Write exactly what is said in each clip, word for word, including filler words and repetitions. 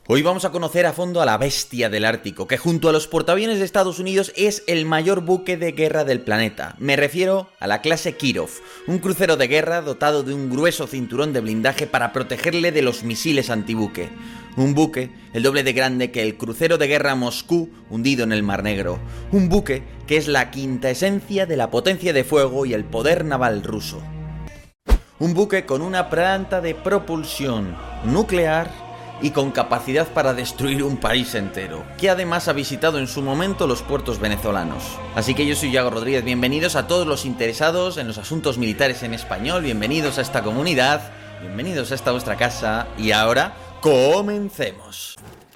Hoy vamos a conocer a fondo a la bestia del Ártico, que junto a los portaaviones de Estados Unidos es el mayor buque de guerra del planeta. Me refiero a la clase Kirov, un crucero de guerra dotado de un grueso cinturón de blindaje para protegerle de los misiles antibuque. Un buque el doble de grande que el crucero de guerra Moscú hundido en el Mar Negro. Un buque que es la quinta esencia de la potencia de fuego y el poder naval ruso. Un buque con una planta de propulsión nuclear y con capacidad para destruir un país entero, que además ha visitado en su momento los puertos venezolanos. Así que yo soy Yago Rodríguez, bienvenidos a todos los interesados en los asuntos militares en español, bienvenidos a esta comunidad, bienvenidos a esta vuestra casa, y ahora, ¡comencemos!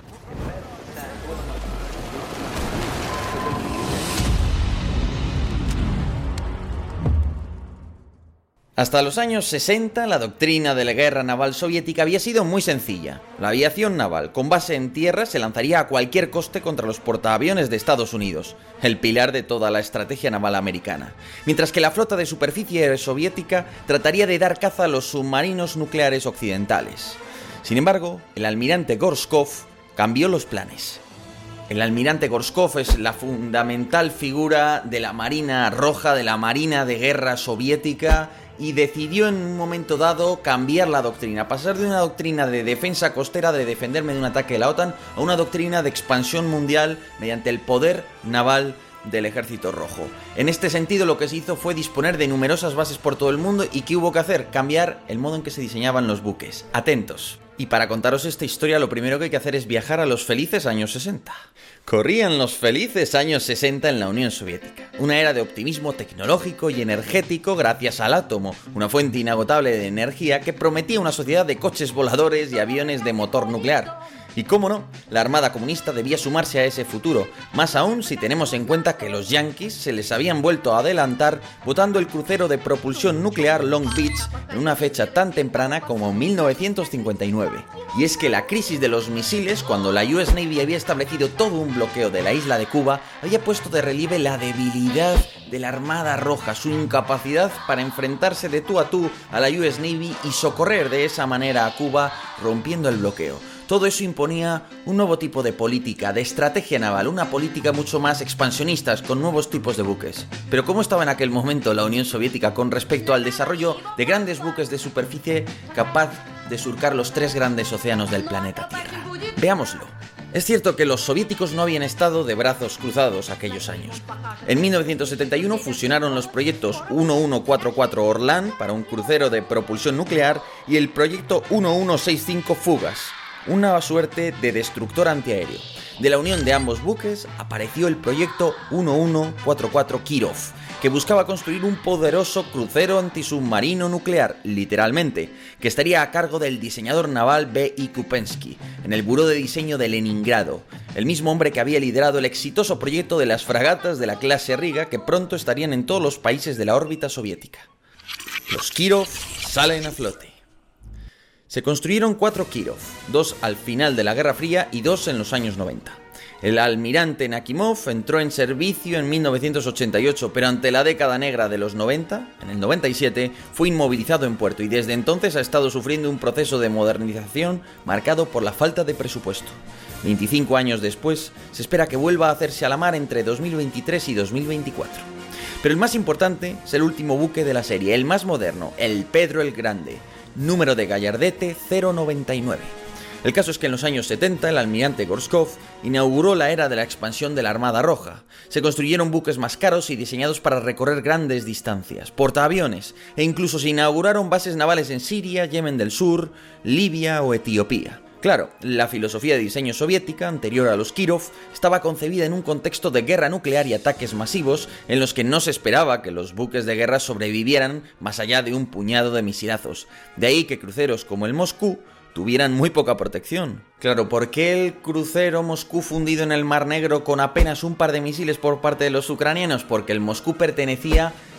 Hasta los años sesenta, la doctrina de la guerra naval soviética había sido muy sencilla. La aviación naval, con base en tierra, se lanzaría a cualquier coste contra los portaaviones de Estados Unidos, el pilar de toda la estrategia naval americana. Mientras que la flota de superficie soviética trataría de dar caza a los submarinos nucleares occidentales. Sin embargo, el almirante Gorshkov cambió los planes. El almirante Gorshkov es la fundamental figura de la Marina Roja, de la Marina de Guerra soviética, y decidió en un momento dado cambiar la doctrina, pasar de una doctrina de defensa costera, de defenderme de un ataque de la OTAN, a una doctrina de expansión mundial mediante el poder naval del Ejército Rojo. En este sentido, lo que se hizo fue disponer de numerosas bases por todo el mundo. ¿Y qué hubo que hacer? Cambiar el modo en que se diseñaban los buques. Atentos. Y para contaros esta historia, lo primero que hay que hacer es viajar a los felices años sesenta. Corrían los felices años sesenta en la Unión Soviética, una era de optimismo tecnológico y energético gracias al átomo, una fuente inagotable de energía que prometía una sociedad de coches voladores y aviones de motor nuclear. Y cómo no, la Armada comunista debía sumarse a ese futuro, más aún si tenemos en cuenta que los yanquis se les habían vuelto a adelantar botando el crucero de propulsión nuclear Long Beach en una fecha tan temprana como mil novecientos cincuenta y nueve. Y es que la crisis de los misiles, cuando la U S Navy había establecido todo un bloqueo de la isla de Cuba, había puesto de relieve la debilidad de la Armada Roja, su incapacidad para enfrentarse de tú a tú a la U S Navy y socorrer de esa manera a Cuba rompiendo el bloqueo. Todo eso imponía un nuevo tipo de política, de estrategia naval, una política mucho más expansionista, con nuevos tipos de buques. Pero ¿cómo estaba en aquel momento la Unión Soviética con respecto al desarrollo de grandes buques de superficie capaz de surcar los tres grandes océanos del planeta Tierra? Veámoslo. Es cierto que los soviéticos no habían estado de brazos cruzados aquellos años. En mil novecientos setenta y uno fusionaron los proyectos mil ciento cuarenta y cuatro Orlan para un crucero de propulsión nuclear y el proyecto mil ciento sesenta y cinco Fugas, una suerte de destructor antiaéreo. De la unión de ambos buques apareció el proyecto mil ciento cuarenta y cuatro Kirov, que buscaba construir un poderoso crucero antisubmarino nuclear, literalmente, que estaría a cargo del diseñador naval B I Kupensky, en el buró de diseño de Leningrado, el mismo hombre que había liderado el exitoso proyecto de las fragatas de la clase Riga, que pronto estarían en todos los países de la órbita soviética. Los Kirov salen a flote. Se construyeron cuatro Kirov, dos al final de la Guerra Fría y dos en los años noventa. El almirante Nakimov entró en servicio en mil novecientos ochenta y ocho, pero ante la década negra de los noventa, en el noventa y siete, fue inmovilizado en puerto y desde entonces ha estado sufriendo un proceso de modernización marcado por la falta de presupuesto. veinticinco años después, se espera que vuelva a hacerse a la mar entre dos mil veintitrés y dos mil veinticuatro. Pero el más importante es el último buque de la serie, el más moderno, el Pedro el Grande, número de gallardete cero noventa y nueve. El caso es que en los años setenta el almirante Gorshkov inauguró la era de la expansión de la Armada Roja. Se construyeron buques más caros y diseñados para recorrer grandes distancias, portaaviones, e incluso se inauguraron bases navales en Siria, Yemen del Sur, Libia o Etiopía. Claro, la filosofía de diseño soviética, anterior a los Kirov, estaba concebida en un contexto de guerra nuclear y ataques masivos en los que no se esperaba que los buques de guerra sobrevivieran más allá de un puñado de misilazos. De ahí que cruceros como el Moscú tuvieran muy poca protección. Claro, ¿por qué el crucero Moscú fundido en el Mar Negro con apenas un par de misiles por parte de los ucranianos? Porque el Moscú pertenecía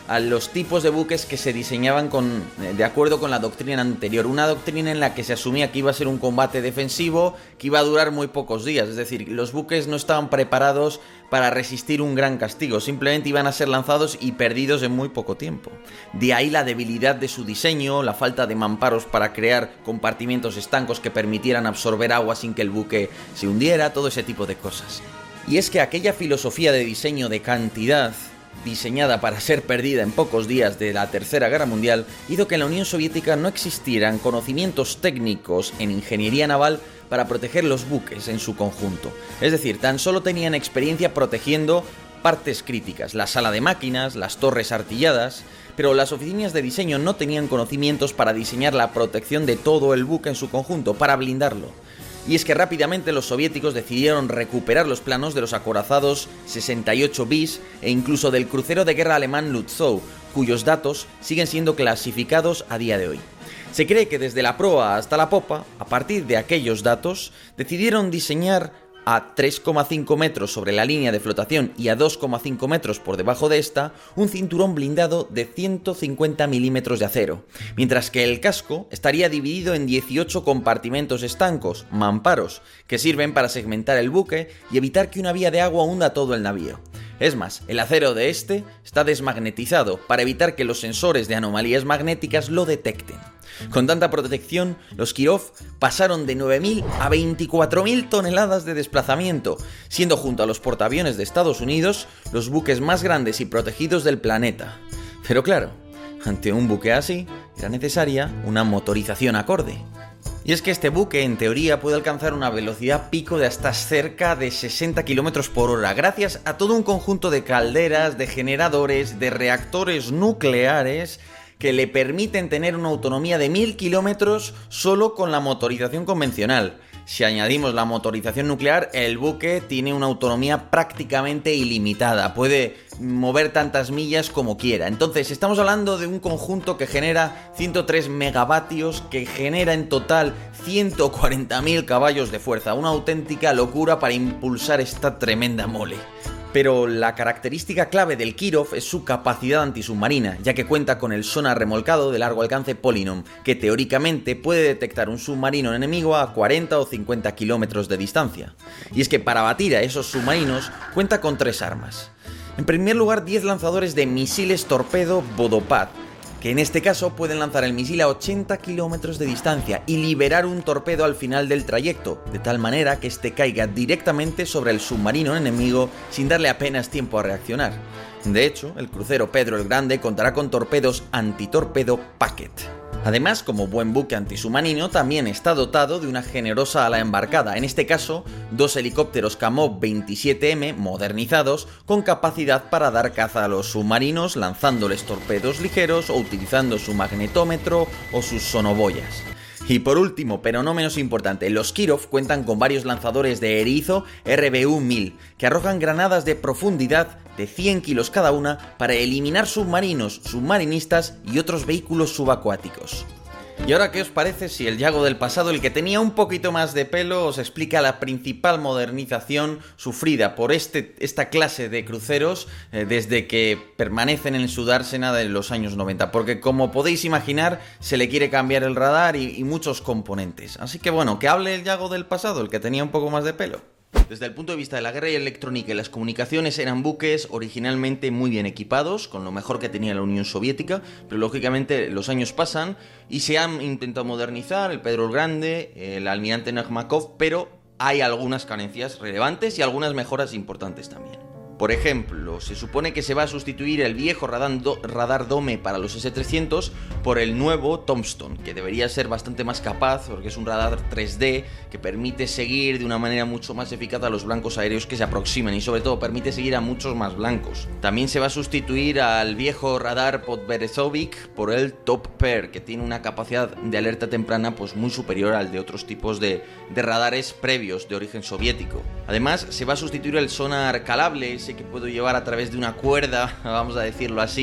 a los tipos de buques que se diseñaban con, de acuerdo con la doctrina anterior. Una doctrina en la que se asumía que iba a ser un combate defensivo, que iba a durar muy pocos días. Es decir, los buques no estaban preparados para resistir un gran castigo, simplemente iban a ser lanzados y perdidos en muy poco tiempo. De ahí la debilidad de su diseño, la falta de mamparos para crear compartimientos estancos que permitieran absorber agua sin que el buque se hundiera, todo ese tipo de cosas. Y es que aquella filosofía de diseño de cantidad, diseñada para ser perdida en pocos días de la Tercera Guerra Mundial, hizo que en la Unión Soviética no existieran conocimientos técnicos en ingeniería naval para proteger los buques en su conjunto. Es decir, tan solo tenían experiencia protegiendo partes críticas, la sala de máquinas, las torres artilladas, pero las oficinas de diseño no tenían conocimientos para diseñar la protección de todo el buque en su conjunto, para blindarlo. Y es que rápidamente los soviéticos decidieron recuperar los planos de los acorazados sesenta y ocho bis e incluso del crucero de guerra alemán Lützow, cuyos datos siguen siendo clasificados a día de hoy. Se cree que desde la proa hasta la popa, a partir de aquellos datos, decidieron diseñar a tres coma cinco metros sobre la línea de flotación y a dos coma cinco metros por debajo de esta, un cinturón blindado de ciento cincuenta milímetros de acero, mientras que el casco estaría dividido en dieciocho compartimentos estancos, mamparos, que sirven para segmentar el buque y evitar que una vía de agua hunda todo el navío. Es más, el acero de este está desmagnetizado para evitar que los sensores de anomalías magnéticas lo detecten. Con tanta protección, los Kirov pasaron de nueve mil a veinticuatro mil toneladas de desplazamiento, siendo junto a los portaaviones de Estados Unidos los buques más grandes y protegidos del planeta. Pero claro, ante un buque así, era necesaria una motorización acorde. Y es que este buque, en teoría, puede alcanzar una velocidad pico de hasta cerca de sesenta kilómetros por hora, gracias a todo un conjunto de calderas, de generadores, de reactores nucleares que le permiten tener una autonomía de mil kilómetros solo con la motorización convencional. Si añadimos la motorización nuclear, el buque tiene una autonomía prácticamente ilimitada, puede mover tantas millas como quiera. Entonces, estamos hablando de un conjunto que genera ciento tres megavatios, que genera en total ciento cuarenta mil caballos de fuerza, una auténtica locura para impulsar esta tremenda mole. Pero la característica clave del Kirov es su capacidad antisubmarina, ya que cuenta con el sonar remolcado de largo alcance Polynom, que teóricamente puede detectar un submarino enemigo a cuarenta o cincuenta kilómetros de distancia. Y es que para batir a esos submarinos cuenta con tres armas. En primer lugar, diez lanzadores de misiles torpedo Vodopad, que en este caso pueden lanzar el misil a ochenta kilómetros de distancia y liberar un torpedo al final del trayecto, de tal manera que este caiga directamente sobre el submarino enemigo sin darle apenas tiempo a reaccionar. De hecho, el crucero Pedro el Grande contará con torpedos antitorpedo Packet. Además, como buen buque antisubmarino, también está dotado de una generosa ala embarcada, en este caso, dos helicópteros Kamov veintisiete eme modernizados con capacidad para dar caza a los submarinos lanzándoles torpedos ligeros o utilizando su magnetómetro o sus sonoboyas. Y por último, pero no menos importante, los Kirov cuentan con varios lanzadores de erizo R B U mil que arrojan granadas de profundidad de cien kilos cada una para eliminar submarinos, submarinistas y otros vehículos subacuáticos. ¿Y ahora qué os parece si el Yago del pasado, el que tenía un poquito más de pelo, os explica la principal modernización sufrida por este, esta clase de cruceros eh, desde que permanecen en su dársena de los años noventa? Porque como podéis imaginar, se le quiere cambiar el radar y, y muchos componentes. Así que bueno, que hable el Yago del pasado, el que tenía un poco más de pelo. Desde el punto de vista de la guerra y electrónica y las comunicaciones, eran buques originalmente muy bien equipados, con lo mejor que tenía la Unión Soviética, pero lógicamente los años pasan y se han intentado modernizar el Pedro el Grande, el almirante Nakhmakov, pero hay algunas carencias relevantes y algunas mejoras importantes también. Por ejemplo, se supone que se va a sustituir el viejo radar, do, radar Dome para los ese trescientos por el nuevo Tombstone, que debería ser bastante más capaz porque es un radar tres D que permite seguir de una manera mucho más eficaz a los blancos aéreos que se aproximan y sobre todo permite seguir a muchos más blancos. También se va a sustituir al viejo radar Podberezovic por el Top Pair, que tiene una capacidad de alerta temprana pues muy superior al de otros tipos de, de radares previos de origen soviético. Además, se va a sustituir el sonar calable, ese que puedo llevar a través de una cuerda, vamos a decirlo así,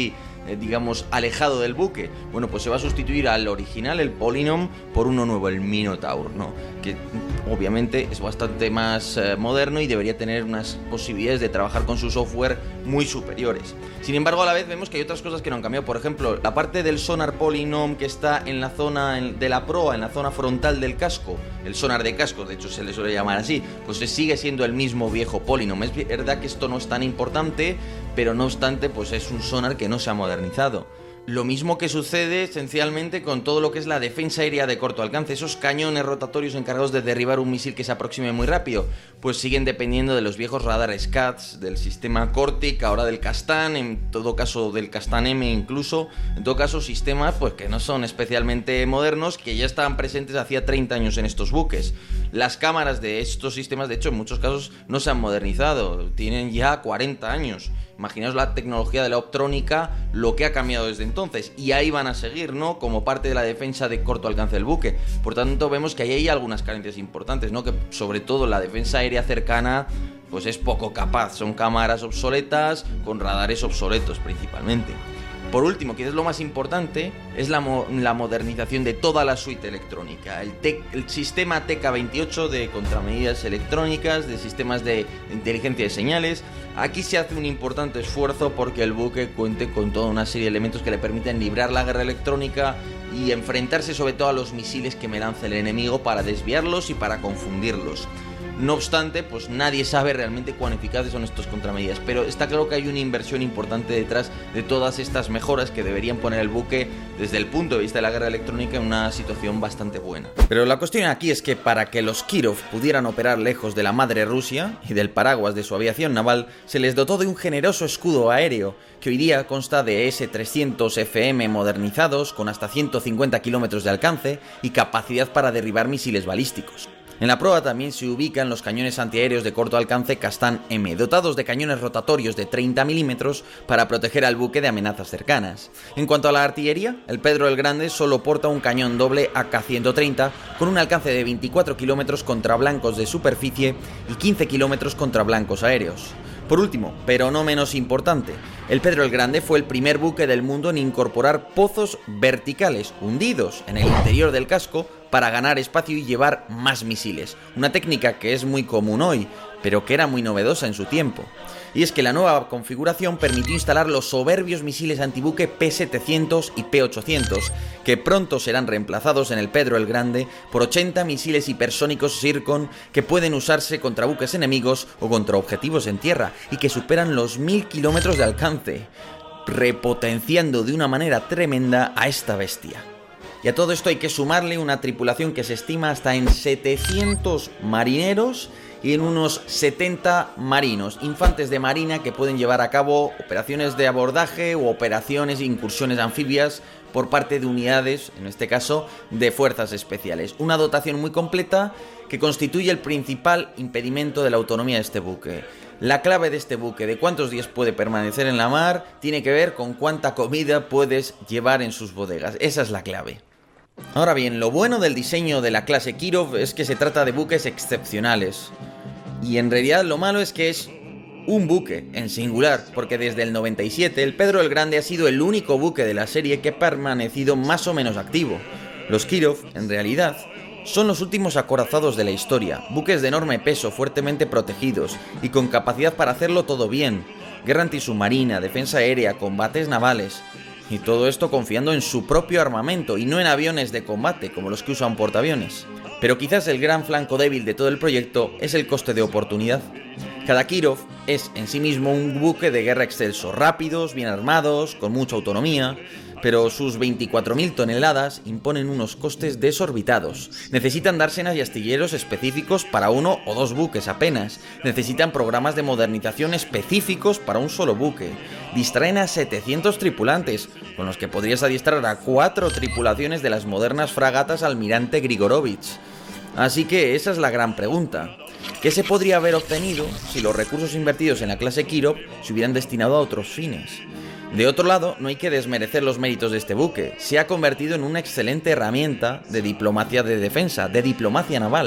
eh, digamos, alejado del buque. Bueno, pues se va a sustituir al original, el Polynom, por uno nuevo, el Minotaur, ¿no? Que obviamente es bastante más eh, moderno y debería tener unas posibilidades de trabajar con su software muy superiores. Sin embargo, a la vez vemos que hay otras cosas que no han cambiado. Por ejemplo, la parte del sonar Polynom que está en la zona de la proa, en la zona frontal del casco, el sonar de casco, de hecho se le suele llamar así, pues sigue siendo el mismo viejo Polynom. Es verdad que esto no es tan importante, pero no obstante, pues es un sonar que no se ha modernizado. Lo mismo que sucede esencialmente con todo lo que es la defensa aérea de corto alcance. Esos cañones rotatorios encargados de derribar un misil que se aproxime muy rápido, pues siguen dependiendo de los viejos radares C A T S, del sistema Cortic, ahora del Castan, en todo caso del Castan M incluso. En todo caso, sistemas pues que no son especialmente modernos, que ya estaban presentes hacía treinta años en estos buques. Las cámaras de estos sistemas, de hecho, en muchos casos no se han modernizado, tienen ya cuarenta años. Imaginaos la tecnología de la optrónica, lo que ha cambiado desde entonces, y ahí van a seguir, ¿no? Como parte de la defensa de corto alcance del buque. Por tanto, vemos que ahí hay algunas carencias importantes, ¿no? Que sobre todo la defensa aérea cercana, pues es poco capaz. Son cámaras obsoletas, con radares obsoletos principalmente. Por último, quizás lo más importante, es la, mo la modernización de toda la suite electrónica. El, el sistema T K veintiocho de contramedidas electrónicas, de sistemas de inteligencia de señales. Aquí se hace un importante esfuerzo porque el buque cuente con toda una serie de elementos que le permiten librar la guerra electrónica y enfrentarse sobre todo a los misiles que me lanza el enemigo para desviarlos y para confundirlos. No obstante, pues nadie sabe realmente cuán eficaces son estos contramedidas, pero está claro que hay una inversión importante detrás de todas estas mejoras que deberían poner el buque, desde el punto de vista de la guerra electrónica, en una situación bastante buena. Pero la cuestión aquí es que para que los Kirov pudieran operar lejos de la madre Rusia y del paraguas de su aviación naval, se les dotó de un generoso escudo aéreo, que hoy día consta de ese trescientos F M modernizados, con hasta ciento cincuenta kilómetros de alcance y capacidad para derribar misiles balísticos. En la proa también se ubican los cañones antiaéreos de corto alcance Castan M, dotados de cañones rotatorios de treinta milímetros para proteger al buque de amenazas cercanas. En cuanto a la artillería, el Pedro el Grande solo porta un cañón doble A K ciento treinta con un alcance de veinticuatro kilómetros contra blancos de superficie y quince kilómetros contra blancos aéreos. Por último, pero no menos importante, el Pedro el Grande fue el primer buque del mundo en incorporar pozos verticales hundidos en el interior del casco para ganar espacio y llevar más misiles, una técnica que es muy común hoy, pero que era muy novedosa en su tiempo. Y es que la nueva configuración permitió instalar los soberbios misiles antibuque P setecientos y P ochocientos, que pronto serán reemplazados en el Pedro el Grande por ochenta misiles hipersónicos Zircon que pueden usarse contra buques enemigos o contra objetivos en tierra y que superan los mil kilómetros de alcance, repotenciando de una manera tremenda a esta bestia. Y a todo esto hay que sumarle una tripulación que se estima hasta en setecientos marineros y en unos setenta marinos, infantes de marina que pueden llevar a cabo operaciones de abordaje u operaciones e incursiones anfibias por parte de unidades, en este caso, de fuerzas especiales. Una dotación muy completa que constituye el principal impedimento de la autonomía de este buque. La clave de este buque, de cuántos días puede permanecer en la mar, tiene que ver con cuánta comida puedes llevar en sus bodegas. Esa es la clave. Ahora bien, lo bueno del diseño de la clase Kirov es que se trata de buques excepcionales. Y en realidad lo malo es que es un buque en singular, porque desde el noventa y siete el Pedro el Grande ha sido el único buque de la serie que ha permanecido más o menos activo. Los Kirov, en realidad, son los últimos acorazados de la historia, buques de enorme peso, fuertemente protegidos y con capacidad para hacerlo todo bien. Guerra antisubmarina, defensa aérea, combates navales. Y todo esto confiando en su propio armamento y no en aviones de combate como los que usan portaaviones. Pero quizás el gran flanco débil de todo el proyecto es el coste de oportunidad. Cada Kirov es en sí mismo un buque de guerra excelso, rápidos, bien armados, con mucha autonomía, pero sus veinticuatro mil toneladas imponen unos costes desorbitados. Necesitan dársenas y astilleros específicos para uno o dos buques apenas. Necesitan programas de modernización específicos para un solo buque. Distraen a setecientos tripulantes, con los que podrías adiestrar a cuatro tripulaciones de las modernas fragatas Almirante Grigorovich. Así que esa es la gran pregunta. ¿Qué se podría haber obtenido si los recursos invertidos en la clase Kirov se hubieran destinado a otros fines? De otro lado, no hay que desmerecer los méritos de este buque. Se ha convertido en una excelente herramienta de diplomacia de defensa, de diplomacia naval.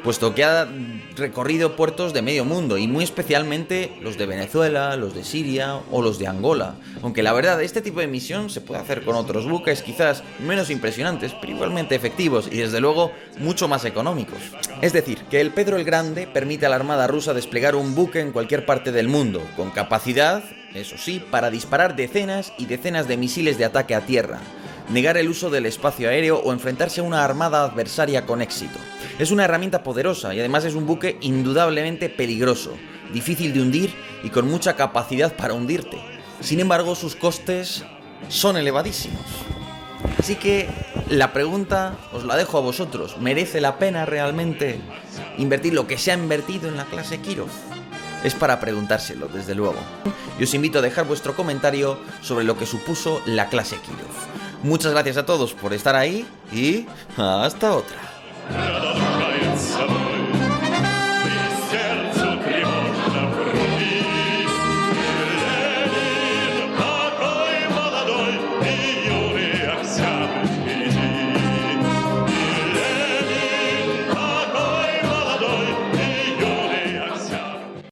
puesto que ha recorrido puertos de medio mundo, y muy especialmente los de Venezuela, los de Siria o los de Angola. Aunque la verdad, este tipo de misión se puede hacer con otros buques quizás menos impresionantes, pero igualmente efectivos y desde luego mucho más económicos. Es decir, que el Pedro el Grande permite a la Armada rusa desplegar un buque en cualquier parte del mundo, con capacidad, eso sí, para disparar decenas y decenas de misiles de ataque a tierra, negar el uso del espacio aéreo o enfrentarse a una armada adversaria con éxito. Es una herramienta poderosa y además es un buque indudablemente peligroso, difícil de hundir y con mucha capacidad para hundirte. Sin embargo, sus costes son elevadísimos. Así que la pregunta os la dejo a vosotros. ¿Merece la pena realmente invertir lo que se ha invertido en la clase Kirov? Es para preguntárselo, desde luego. Y os invito a dejar vuestro comentario sobre lo que supuso la clase Kirov. Muchas gracias a todos por estar ahí y hasta otra.